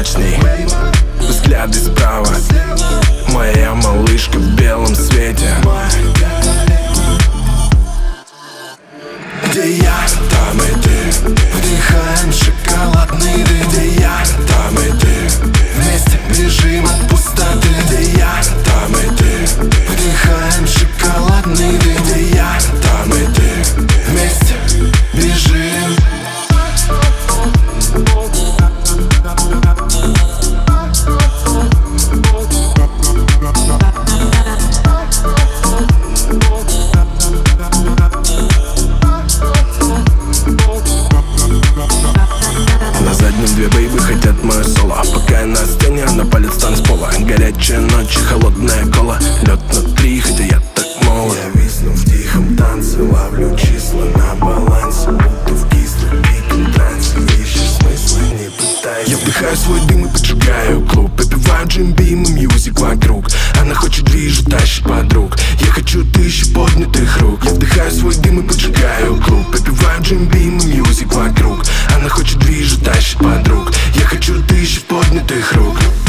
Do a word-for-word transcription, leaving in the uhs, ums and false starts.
полночный. Взгляды справа, моя малышка в белом свете. Где я, там и ты, вдыхаем шоколадный дым. Где я, там и ты, вместе бежим от пустоты. Где я, там и ты, вдыхаем шоколадный дым. Где я, там и ты, вместе бежим. Две бейбы хотят мое соло, пока я на сцене, она палит стан с пола. Горячая ночь, холодная кола, лед внутри, хотя я так молод. Я висну в тихом танце, ловлю числа на балансе, будто в кислом диком трансе. Ищешь смысла, не пытайся. Я вдыхаю свой дым и поджигаю клуб, попиваю Джим Бим и мьюзик вокруг. Она хочет движу, тащит подруг. Я хочу тысячи поднятых рук. Я вдыхаю свой дым и поджигаю клуб, попиваю Джим Бим и мьюзик вокруг. Она хочет движу, тащит подруг. Я хочу тысячи поднятых рук.